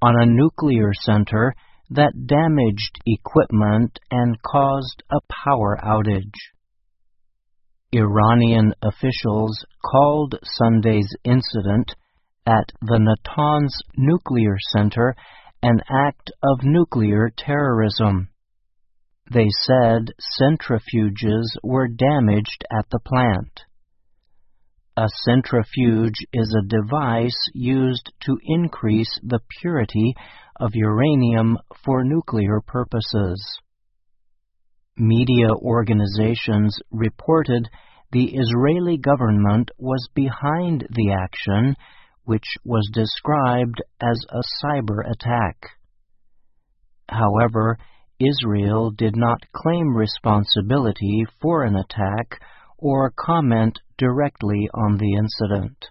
on a nuclear center that damaged equipment and caused a power outage. Iranian officials called Sunday's incident at the Natanz nuclear center an act of nuclear terrorism. They said centrifuges were damaged at the plant. A centrifuge is a device used to increase the purity of uranium for nuclear purposes. Media organizations reported the Israeli government was behind the action, which was described as a cyber attack. However, Israel did not claim responsibility for an attack or comment directly on the incident.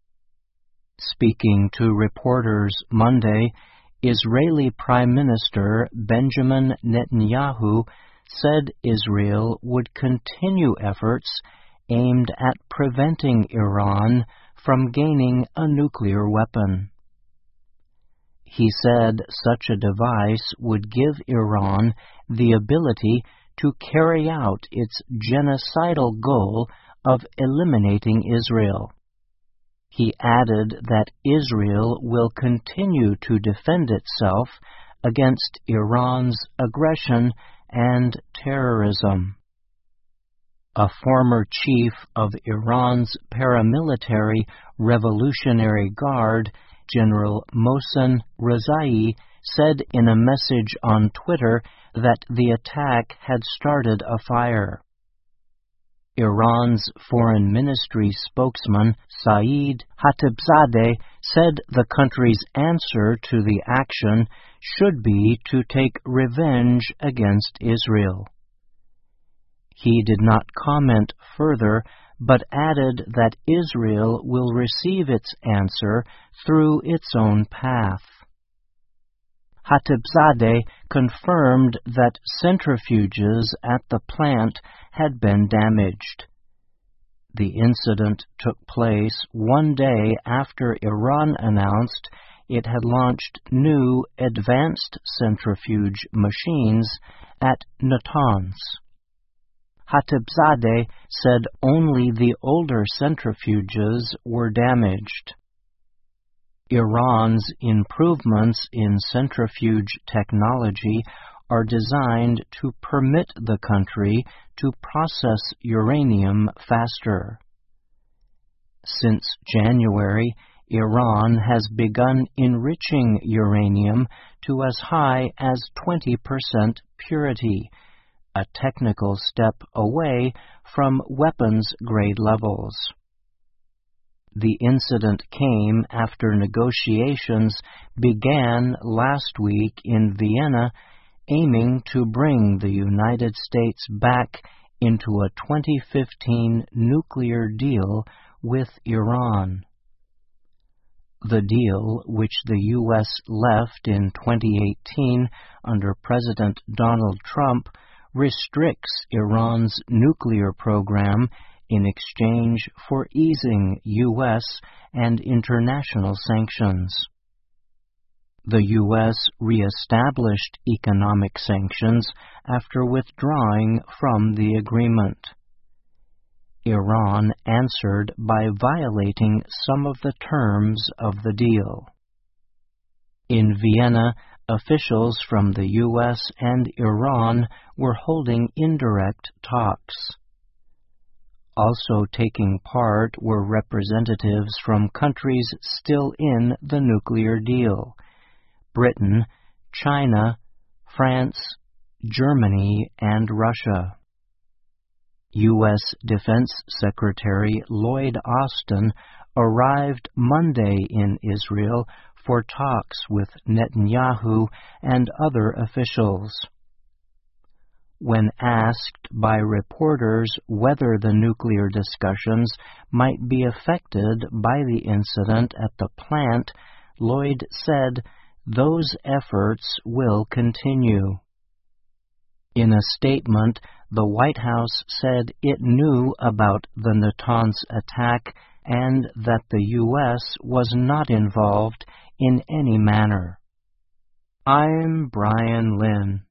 Speaking to reporters Monday, Israeli Prime Minister Benjamin Netanyahu said Israel would continue efforts aimed at preventing Iran from gaining a nuclear weapon. He said such a device would give Iran the ability to carry out its genocidal goal of eliminating Israel. He added that Israel will continue to defend itself against Iran's aggression and terrorism. A former chief of Iran's paramilitary Revolutionary Guard, General Mohsen Rezai, said in a message on Twitter that the attack had started a fire. Iran's Foreign Ministry spokesman Saeed Khatibzadeh said the country's answer to the action should be to take revenge against Israel. He did not comment further, but added that Israel will receive its answer through its own path. Khatibzadeh confirmed that centrifuges at the plant had been damaged. The incident took place one day after Iran announced it had launched new advanced centrifuge machines at Natanz. Khatibzadeh said only the older centrifuges were damaged. Iran's improvements in centrifuge technology are designed to permit the country to process uranium faster. Since January, Iran has begun enriching uranium to as high as 20% purity, a technical step away from weapons-grade levels. The incident came after negotiations began last week in Vienna, aiming to bring the United States back into a 2015 nuclear deal with Iran. The deal, which the U.S. left in 2018 under President Donald Trump, restricts Iran's nuclear program in exchange for easing U.S. and international sanctions. The U.S. reestablished economic sanctions after withdrawing from the agreement. Iran answered by violating some of the terms of the deal. In Vienna, officials from the U.S. and Iran were holding indirect talks. Also taking part were representatives from countries still in the nuclear deal: Britain, China, France, Germany, and Russia. U.S. Defense Secretary Lloyd Austin arrived Monday in Israel for talks with Netanyahu and other officials. When asked by reporters whether the nuclear discussions might be affected by the incident at the plant, Lloyd said those efforts will continue. In a statement, the White House said it knew about the Natanz attack and that the U.S. was not involved in any manner. I'm Brian Lynn.